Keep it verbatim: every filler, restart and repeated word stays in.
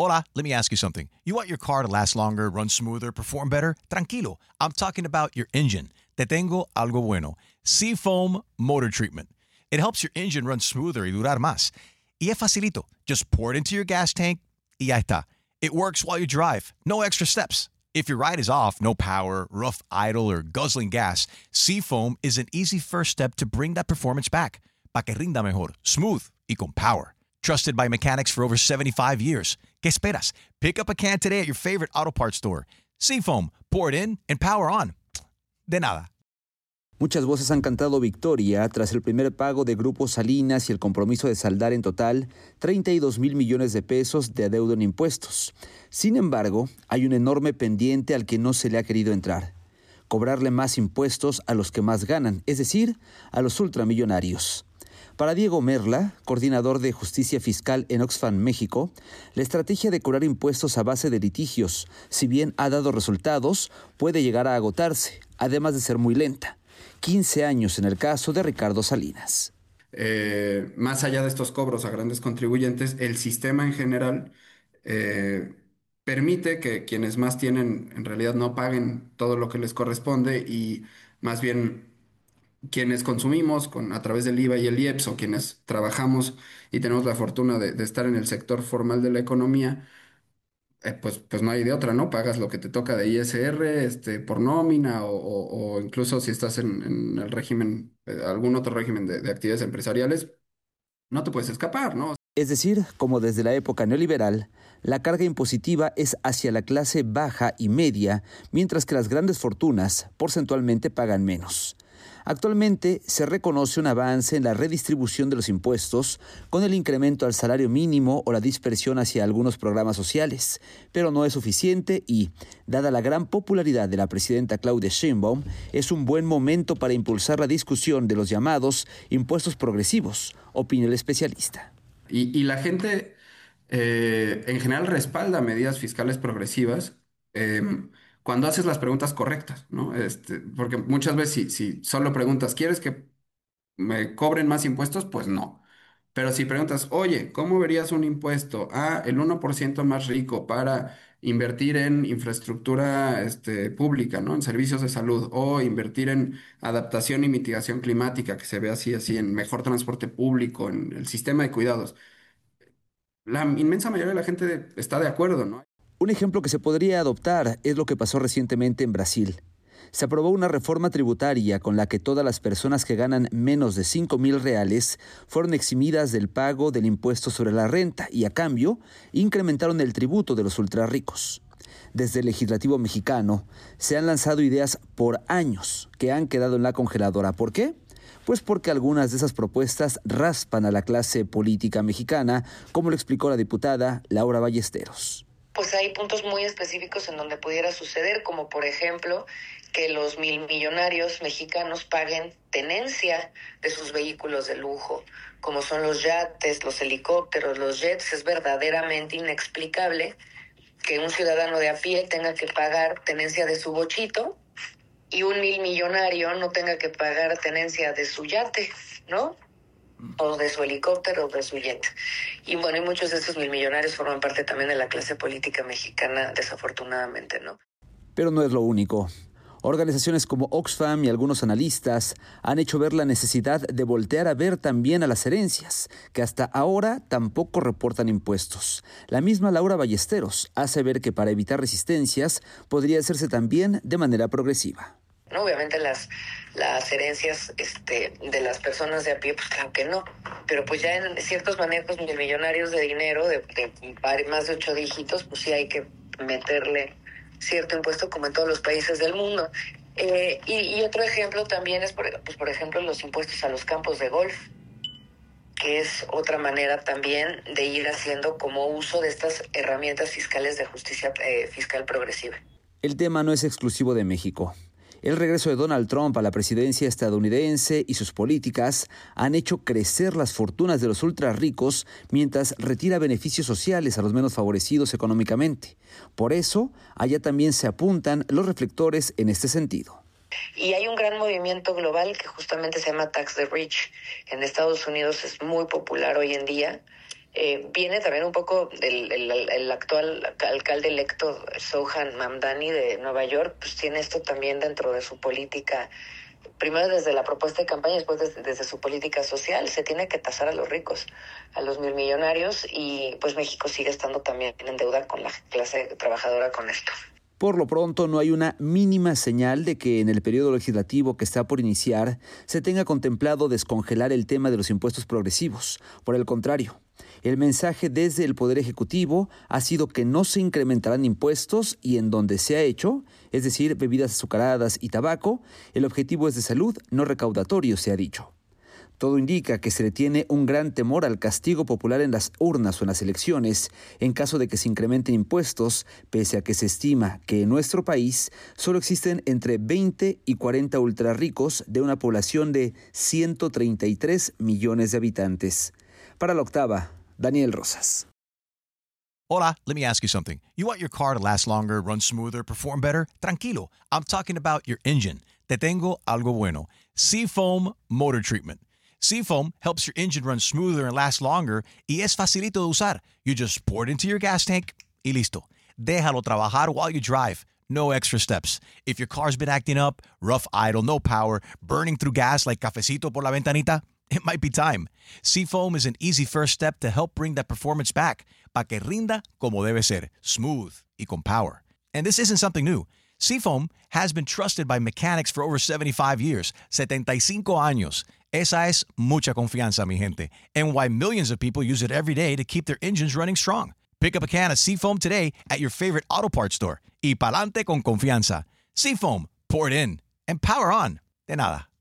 Hola, let me ask you something. You want your car to last longer, run smoother, perform better? Tranquilo. I'm talking about your engine. Te tengo algo bueno. Seafoam Motor Treatment. It helps your engine run smoother y durar más. Y es facilito. Just pour it into your gas tank y ya está. It works while you drive. No extra steps. If your ride is off, no power, rough idle, or guzzling gas, Seafoam is an easy first step to bring that performance back. Pa' que rinda mejor, smooth y con power. Trusted by mechanics for over seventy-five years. ¿Qué esperas? Pick up a can today at your favorite auto parts store. Seafoam, pour it in and power on. De nada. Muchas voces han cantado victoria tras el primer pago de Grupo Salinas y el compromiso de saldar en total treinta y dos mil millones de pesos de adeudo en impuestos. Sin embargo, hay un enorme pendiente al que no se le ha querido entrar: cobrarle más impuestos a los que más ganan, es decir, a los ultramillonarios. Para Diego Merla, coordinador de Justicia Fiscal en Oxfam México, la estrategia de cobrar impuestos a base de litigios, si bien ha dado resultados, puede llegar a agotarse, además de ser muy lenta. quince años en el caso de Ricardo Salinas. Eh, más allá de estos cobros a grandes contribuyentes, el sistema en general eh, permite que quienes más tienen en realidad no paguen todo lo que les corresponde, y más bien quienes consumimos con, a través del I V A y el I E P S, o quienes trabajamos y tenemos la fortuna de, de estar en el sector formal de la economía, eh, pues, pues no hay de otra, ¿no? Pagas lo que te toca de I S R, este, por nómina, o, o- o incluso si estás en, en el régimen, eh, algún otro régimen de, de actividades empresariales, no te puedes escapar, ¿no? Es decir, como desde la época neoliberal, la carga impositiva es hacia la clase baja y media, mientras que las grandes fortunas porcentualmente pagan menos. Actualmente se reconoce un avance en la redistribución de los impuestos con el incremento al salario mínimo o la dispersión hacia algunos programas sociales, pero no es suficiente y, dada la gran popularidad de la presidenta Claudia Sheinbaum, es un buen momento para impulsar la discusión de los llamados impuestos progresivos, opina el especialista. Y, y la gente eh, en general respalda medidas fiscales progresivas eh, cuando haces las preguntas correctas, ¿no? Este, porque muchas veces si, si solo preguntas, ¿quieres que me cobren más impuestos? Pues no. Pero si preguntas, oye, ¿cómo verías un impuesto a el uno por ciento más rico para invertir en infraestructura este, pública, ¿no? En servicios de salud, o invertir en adaptación y mitigación climática, que se ve así, así, en mejor transporte público, en el sistema de cuidados? La inmensa mayoría de la gente está de acuerdo, ¿no? Un ejemplo que se podría adoptar es lo que pasó recientemente en Brasil. Se aprobó una reforma tributaria con la que todas las personas que ganan menos de cinco mil reales fueron eximidas del pago del impuesto sobre la renta y, a cambio, incrementaron el tributo de los ultrarricos. Desde el legislativo mexicano se han lanzado ideas por años que han quedado en la congeladora. ¿Por qué? Pues porque algunas de esas propuestas raspan a la clase política mexicana, como lo explicó la diputada Laura Ballesteros. Pues hay puntos muy específicos en donde pudiera suceder, como por ejemplo que los mil millonarios mexicanos paguen tenencia de sus vehículos de lujo, como son los yates, los helicópteros, los jets. Es verdaderamente inexplicable que un ciudadano de a pie tenga que pagar tenencia de su bochito y un mil millonario no tenga que pagar tenencia de su yate, ¿no? O de su helicóptero o de su jet. Y bueno, y muchos de estos mil millonarios forman parte también de la clase política mexicana, desafortunadamente, ¿no? Pero no es lo único. Organizaciones como Oxfam y algunos analistas han hecho ver la necesidad de voltear a ver también a las herencias, que hasta ahora tampoco reportan impuestos. La misma Laura Ballesteros hace ver que para evitar resistencias podría hacerse también de manera progresiva. No, obviamente las, las herencias este, de las personas de a pie, pues claro que no. Pero pues ya en ciertos manejos millonarios de dinero, de, de más de ocho dígitos, pues sí hay que meterle cierto impuesto, como en todos los países del mundo. Eh, y, y otro ejemplo también es, por, pues, por ejemplo, los impuestos a los campos de golf, que es otra manera también de ir haciendo como uso de estas herramientas fiscales de justicia eh, fiscal progresiva. El tema no es exclusivo de México. El regreso de Donald Trump a la presidencia estadounidense y sus políticas han hecho crecer las fortunas de los ultrarricos mientras retira beneficios sociales a los menos favorecidos económicamente. Por eso, allá también se apuntan los reflectores en este sentido. Y hay un gran movimiento global que justamente se llama Tax the Rich. En Estados Unidos es muy popular hoy en día, Eh, viene también un poco el, el, el actual alcalde electo, Sohan Mamdani de Nueva York, pues tiene esto también dentro de su política. Primero desde la propuesta de campaña, después desde, desde su política social, se tiene que tasar a los ricos, a los mil millonarios, y pues México sigue estando también en deuda con la clase trabajadora con esto. Por lo pronto, no hay una mínima señal de que en el periodo legislativo que está por iniciar se tenga contemplado descongelar el tema de los impuestos progresivos. Por el contrario, el mensaje desde el Poder Ejecutivo ha sido que no se incrementarán impuestos y en donde se ha hecho, es decir, bebidas azucaradas y tabaco, el objetivo es de salud, no recaudatorio, se ha dicho. Todo indica que se le tiene un gran temor al castigo popular en las urnas o en las elecciones en caso de que se incrementen impuestos, pese a que se estima que en nuestro país solo existen entre veinte y cuarenta ultrarricos de una población de ciento treinta y tres millones de habitantes. Para la octava, Daniel Rosas. Hola, let me ask you something. You want your car to last longer, run smoother, perform better? Tranquilo, I'm talking about your engine. Te tengo algo bueno. Seafoam Motor Treatment. Seafoam helps your engine run smoother and last longer y es facilito de usar. You just pour it into your gas tank y listo. Déjalo trabajar while you drive. No extra steps. If your car's been acting up, rough idle, no power, burning through gas like cafecito por la ventanita, it might be time. Seafoam is an easy first step to help bring that performance back, pa que rinda como debe ser, smooth y con power. And this isn't something new. Seafoam has been trusted by mechanics for over seventy-five years, setenta y cinco años. Esa es mucha confianza, mi gente, and why millions of people use it every day to keep their engines running strong. Pick up a can of Seafoam today at your favorite auto parts store. Y pa'lante con confianza. Seafoam, pour it in, and power on. De nada.